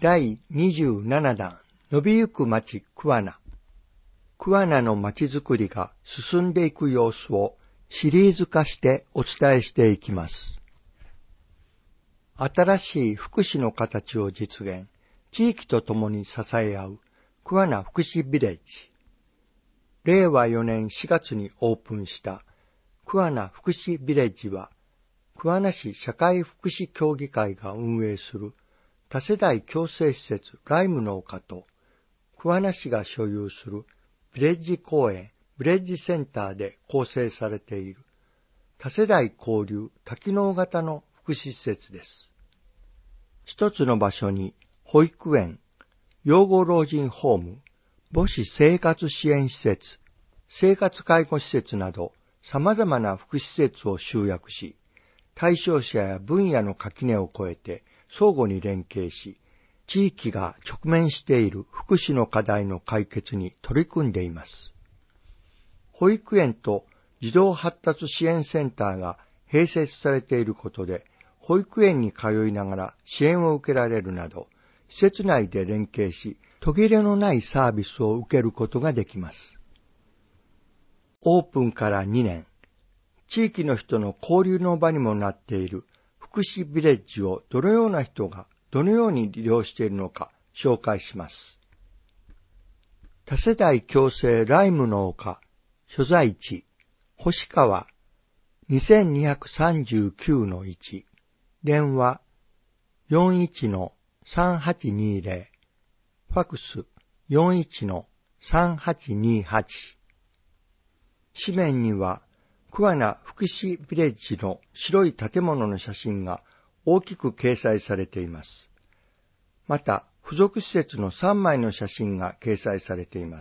第27弾伸びゆく町桑名。桑名の町づくりが進んでいく様子をシリーズ化してお伝えしていきます。新しい福祉の形を実現、地域とともに支え合う桑名福祉ビレッジ。令和4年4月にオープンした桑名福祉ビレッジは、桑名市社会福祉協議会が運営する多世代共生施設ライムの丘と、桑名市が所有するビレッジ公園ビレッジセンターで構成されている多世代交流多機能型の福祉施設です。一つの場所に保育園、養護老人ホーム、母子生活支援施設、生活介護施設など様々な福祉施設を集約し、対象者や分野の垣根を越えて相互に連携し、地域が直面している福祉の課題の解決に取り組んでいます。保育園と児童発達支援センターが併設されていることで、保育園に通いながら支援を受けられるなど、施設内で連携し、途切れのないサービスを受けることができます。オープンから2年、地域の人の交流の場にもなっている福祉ビレッジをどのような人がどのように利用しているのか紹介します。多世代共生ライムの丘所在地星川 2239-1 電話 41-3820 ファクス 41-3828 紙面には桑名福祉ビレッジの白い建物の写真が大きく掲載されています。また、付属施設の3枚の写真が掲載されています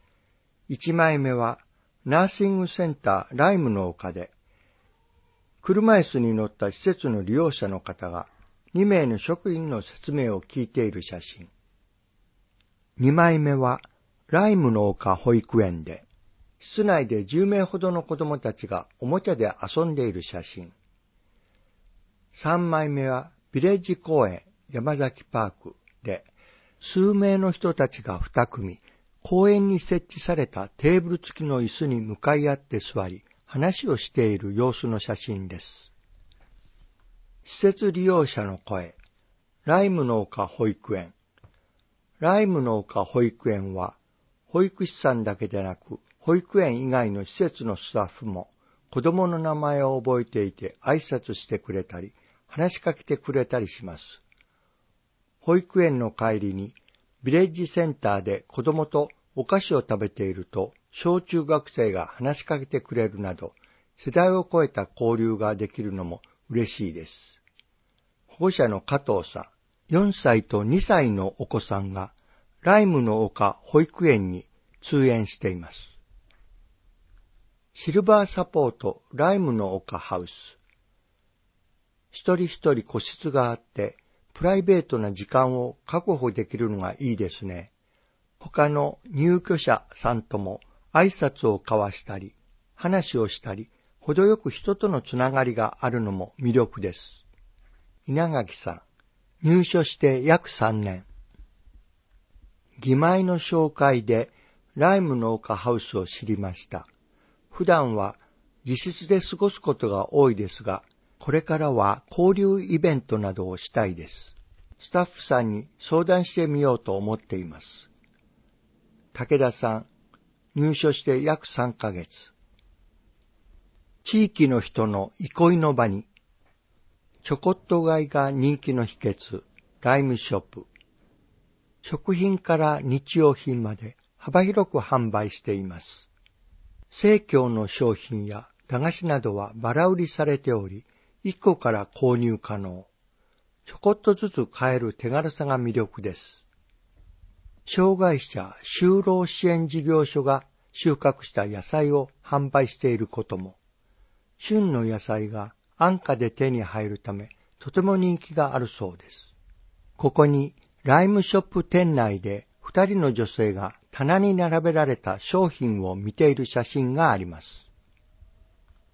。1枚目は、ナーシングセンターライムの丘で、車椅子に乗った施設の利用者の方が2名の職員の説明を聞いている写真。2枚目は、ライムの丘保育園で、室内で10名ほどの子供たちがおもちゃで遊んでいる写真。3枚目はビレッジ公園山崎パークで数名の人たちが2組、公園に設置されたテーブル付きの椅子に向かい合って座り、話をしている様子の写真です。施設利用者の声、ライムの丘保育園。ライムの丘保育園は、保育士さんだけでなく、保育園以外の施設のスタッフも子供の名前を覚えていて挨拶してくれたり、話しかけてくれたりします。保育園の帰りにビレッジセンターで子供とお菓子を食べていると小中学生が話しかけてくれるなど、世代を超えた交流ができるのも嬉しいです。保護者の加藤さん、4歳と2歳のお子さんがライムの丘保育園に通園しています。シルバーサポートライムの丘ハウス。一人一人個室があって、プライベートな時間を確保できるのがいいですね。他の入居者さんとも挨拶を交わしたり、話をしたり、程よく人とのつながりがあるのも魅力です。稲垣さん、入所して約3年。義妹の紹介でライムの丘ハウスを知りました。普段は自室で過ごすことが多いですが、これからは交流イベントなどをしたいです。スタッフさんに相談してみようと思っています。武田さん、入所して約3ヶ月。地域の人の憩いの場に、ちょこっと買いが人気の秘訣、ライムショップ。食品から日用品まで幅広く販売しています。生協の商品や駄菓子などはバラ売りされており、1個から購入可能。ちょこっとずつ買える手軽さが魅力です。障害者就労支援事業所が収穫した野菜を販売していることも、旬の野菜が安価で手に入るため、とても人気があるそうです。ここにライムショップ店内で2人の女性が棚に並べられた商品を見ている写真があります。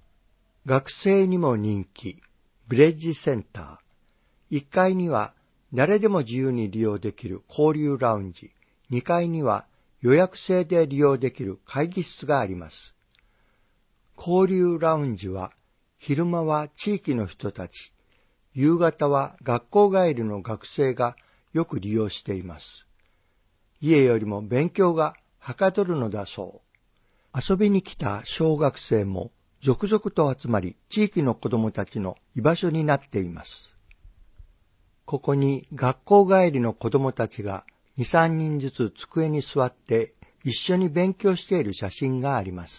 学生にも人気、ビレッジセンター。1階には誰でも自由に利用できる交流ラウンジ、2階には予約制で利用できる会議室があります。交流ラウンジは、昼間は地域の人たち、夕方は学校帰りの学生がよく利用しています。家よりも勉強がはかどるのだそう。遊びに来た小学生も続々と集まり、地域の子どもたちの居場所になっています。ここに学校帰りの子どもたちが2、3人ずつ机に座って一緒に勉強している写真があります。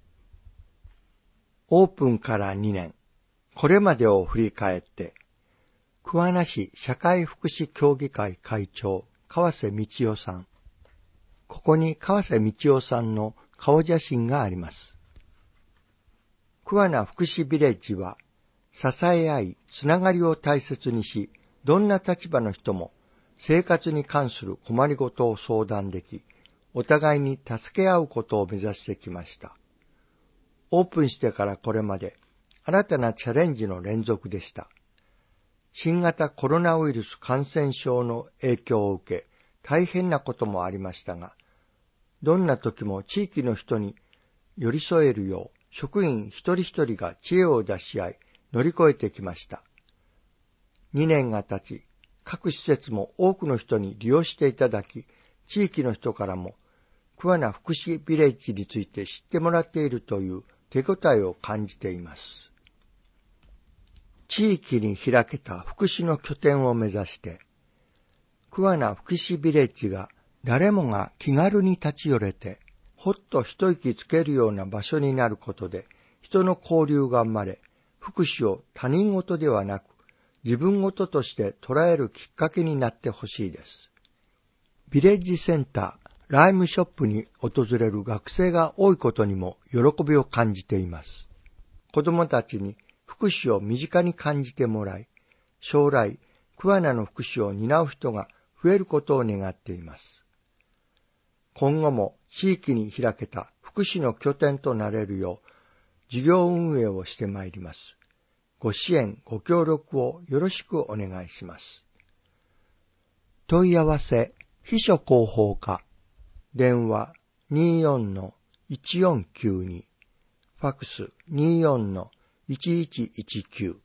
オープンから2年、これまでを振り返って、桑名市社会福祉協議会会長、川瀬道夫さん。ここに川瀬道夫さんの顔写真があります。桑名福祉ビレッジは、支え合い、つながりを大切にし、どんな立場の人も生活に関する困りごとを相談でき、お互いに助け合うことを目指してきました。オープンしてからこれまで新たなチャレンジの連続でした。新型コロナウイルス感染症の影響を受け、大変なこともありましたが、どんな時も地域の人に寄り添えるよう、職員一人一人が知恵を出し合い、乗り越えてきました。2年が経ち、各施設も多くの人に利用していただき、地域の人からも桑名福祉ビレッジについて知ってもらっているという手応えを感じています。地域に開けた福祉の拠点を目指して、桑名福祉ビレッジが誰もが気軽に立ち寄れて、ほっと一息つけるような場所になることで、人の交流が生まれ、福祉を他人事ではなく、自分事として捉えるきっかけになってほしいです。ビレッジセンター、ライムショップに訪れる学生が多いことにも喜びを感じています。子どもたちに福祉を身近に感じてもらい、将来、桑名の福祉を担う人が増えることを願っています。今後も地域に開けた福祉の拠点となれるよう、事業運営をしてまいります。ご支援、ご協力をよろしくお願いします。問い合わせ、秘書広報課、電話 24-1492、ファクス 24-1119